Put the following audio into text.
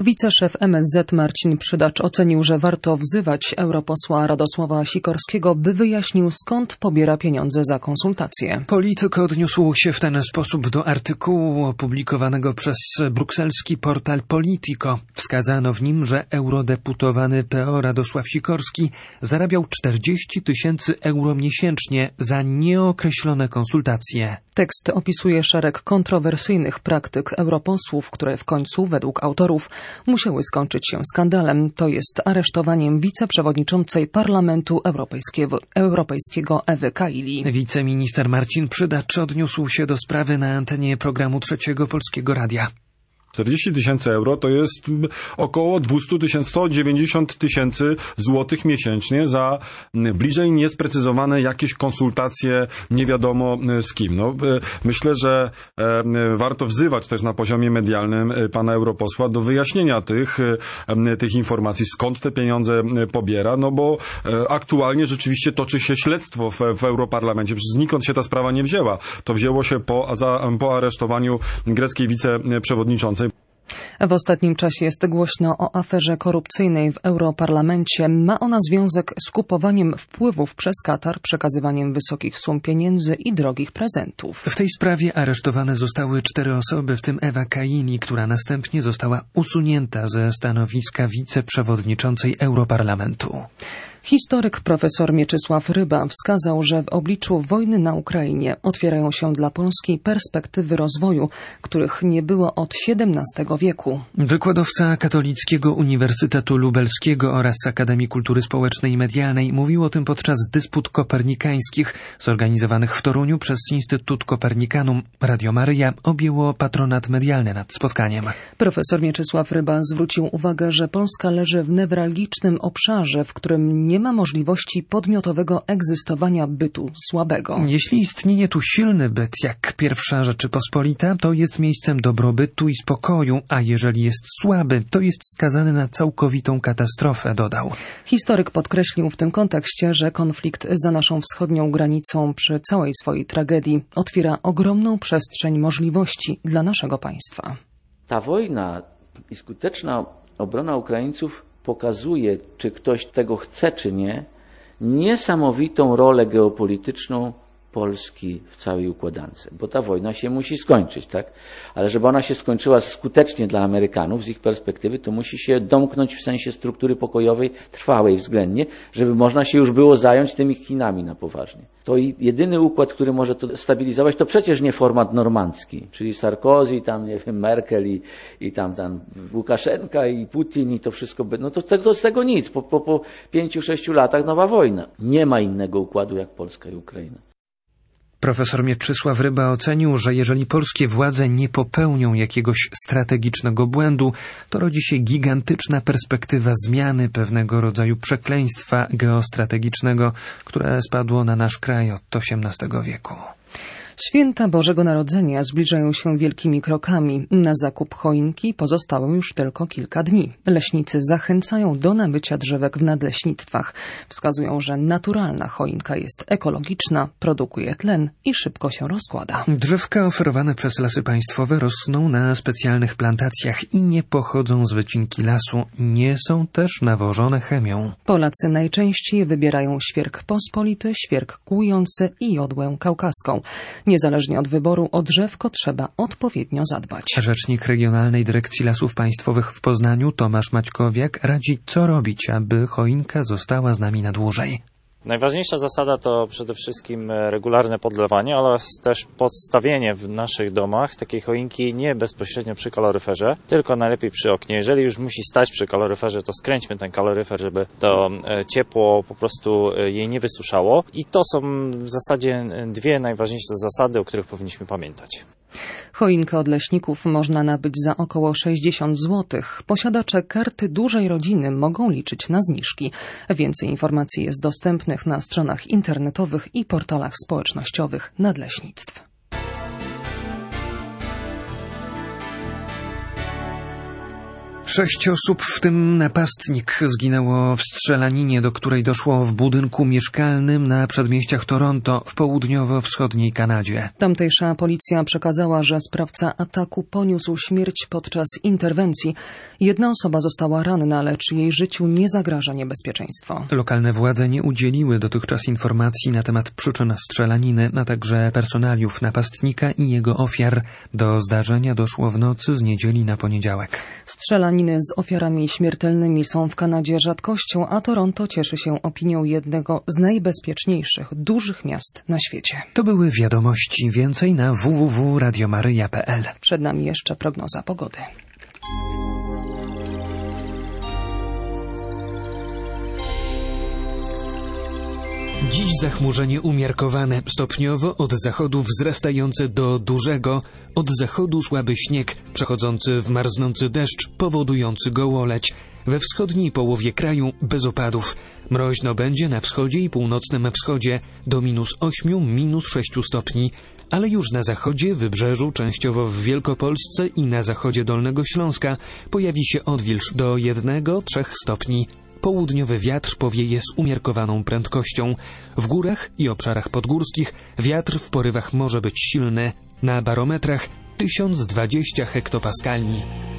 Wiceszef MSZ Marcin Przydacz ocenił, że warto wzywać europosła Radosława Sikorskiego, by wyjaśnił, skąd pobiera pieniądze za konsultacje. Polityk odniósł się w ten sposób do artykułu opublikowanego przez brukselski portal Politico. Wskazano w nim, że eurodeputowany PO Radosław Sikorski zarabiał 40 000 euro miesięcznie za nieokreślone konsultacje. Tekst opisuje szereg kontrowersyjnych praktyk europosłów, które w końcu, według autorów, musiały skończyć się skandalem, to jest aresztowaniem wiceprzewodniczącej Parlamentu Europejskiego Ewy Kaili. Wiceminister Marcin Przydacz odniósł się do sprawy na antenie programu Trzeciego Polskiego Radia. 40 000 euro to jest około 200 000, 190 000 złotych miesięcznie za bliżej niesprecyzowane jakieś konsultacje nie wiadomo z kim. Myślę, że warto wzywać też na poziomie medialnym pana europosła do wyjaśnienia tych informacji, skąd te pieniądze pobiera, bo aktualnie rzeczywiście toczy się śledztwo w Europarlamencie. Przecież znikąd się ta sprawa nie wzięła. To wzięło się po aresztowaniu greckiej wiceprzewodniczącej. W ostatnim czasie jest głośno o aferze korupcyjnej w Europarlamencie. Ma ona związek z kupowaniem wpływów przez Katar, przekazywaniem wysokich sum pieniędzy i drogich prezentów. W tej sprawie aresztowane zostały 4 osoby, w tym Ewa Kaili, która następnie została usunięta ze stanowiska wiceprzewodniczącej Europarlamentu. Historyk profesor Mieczysław Ryba wskazał, że w obliczu wojny na Ukrainie otwierają się dla Polski perspektywy rozwoju, których nie było od XVII wieku. Wykładowca Katolickiego Uniwersytetu Lubelskiego oraz Akademii Kultury Społecznej i Medialnej mówił o tym podczas dysput kopernikańskich zorganizowanych w Toruniu przez Instytut Copernicanum. Radio Maryja objęło patronat medialny nad spotkaniem. Profesor Mieczysław Ryba zwrócił uwagę, że Polska leży w newralgicznym obszarze, w którym nie ma możliwości podmiotowego egzystowania bytu słabego. Jeśli istnieje tu silny byt, jak pierwsza Rzeczypospolita, to jest miejscem dobrobytu i spokoju, a jeżeli jest słaby, to jest skazany na całkowitą katastrofę, dodał. Historyk podkreślił w tym kontekście, że konflikt za naszą wschodnią granicą przy całej swojej tragedii otwiera ogromną przestrzeń możliwości dla naszego państwa. Ta wojna i skuteczna obrona Ukraińców pokazuje, czy ktoś tego chce, czy nie, niesamowitą rolę geopolityczną Polski w całej układance. Bo ta wojna się musi skończyć, tak? Ale żeby ona się skończyła skutecznie dla Amerykanów z ich perspektywy, to musi się domknąć w sensie struktury pokojowej, trwałej względnie, żeby można się już było zająć tymi Chinami na poważnie. To jedyny układ, który może to stabilizować, to przecież nie format normandzki, czyli Sarkozy, tam nie wiem, Merkel i tam Łukaszenka i Putin i to wszystko, no to z tego nic. Po 5-6 latach nowa wojna. Nie ma innego układu jak Polska i Ukraina. Profesor Mieczysław Ryba ocenił, że jeżeli polskie władze nie popełnią jakiegoś strategicznego błędu, to rodzi się gigantyczna perspektywa zmiany pewnego rodzaju przekleństwa geostrategicznego, które spadło na nasz kraj od XVIII wieku. Święta Bożego Narodzenia zbliżają się wielkimi krokami. Na zakup choinki pozostało już tylko kilka dni. Leśnicy zachęcają do nabycia drzewek w nadleśnictwach. Wskazują, że naturalna choinka jest ekologiczna, produkuje tlen i szybko się rozkłada. Drzewka oferowane przez Lasy Państwowe rosną na specjalnych plantacjach i nie pochodzą z wycinki lasu. Nie są też nawożone chemią. Polacy najczęściej wybierają świerk pospolity, świerk kłujący i jodłę kaukaską. Niezależnie od wyboru o drzewko trzeba odpowiednio zadbać. Rzecznik Regionalnej Dyrekcji Lasów Państwowych w Poznaniu, Tomasz Maćkowiak, radzi, co robić, aby choinka została z nami na dłużej. Najważniejsza zasada to przede wszystkim regularne podlewanie oraz też podstawienie w naszych domach takiej choinki nie bezpośrednio przy kaloryferze, tylko najlepiej przy oknie. Jeżeli już musi stać przy kaloryferze, to skręćmy ten kaloryfer, żeby to ciepło po prostu jej nie wysuszało. I to są w zasadzie 2 najważniejsze zasady, o których powinniśmy pamiętać. Choinkę od leśników można nabyć za około 60 zł. Posiadacze karty dużej rodziny mogą liczyć na zniżki. Więcej informacji jest dostępnych na stronach internetowych i portalach społecznościowych nadleśnictw. 6 osób, w tym napastnik, zginęło w strzelaninie, do której doszło w budynku mieszkalnym na przedmieściach Toronto w południowo-wschodniej Kanadzie. Tamtejsza policja przekazała, że sprawca ataku poniósł śmierć podczas interwencji. Jedna osoba została ranna, lecz jej życiu nie zagraża niebezpieczeństwo. Lokalne władze nie udzieliły dotychczas informacji na temat przyczyn strzelaniny, a także personaliów napastnika i jego ofiar. Do zdarzenia doszło w nocy z niedzieli na poniedziałek. Strzelaniny z ofiarami śmiertelnymi są w Kanadzie rzadkością, a Toronto cieszy się opinią jednego z najbezpieczniejszych dużych miast na świecie. To były wiadomości. Więcej na www.radiomaryja.pl. Przed nami jeszcze prognoza pogody. Dziś zachmurzenie umiarkowane, stopniowo od zachodu wzrastające do dużego, od zachodu słaby śnieg, przechodzący w marznący deszcz, powodujący gołoleć. We wschodniej połowie kraju bez opadów. Mroźno będzie na wschodzie i północnym wschodzie do -8, -6 stopni, ale już na zachodzie, wybrzeżu, częściowo w Wielkopolsce i na zachodzie Dolnego Śląska pojawi się odwilż do 1–3 stopni. Południowy wiatr powieje z umiarkowaną prędkością. W górach i obszarach podgórskich wiatr w porywach może być silny. Na barometrach 1020 hektopaskali.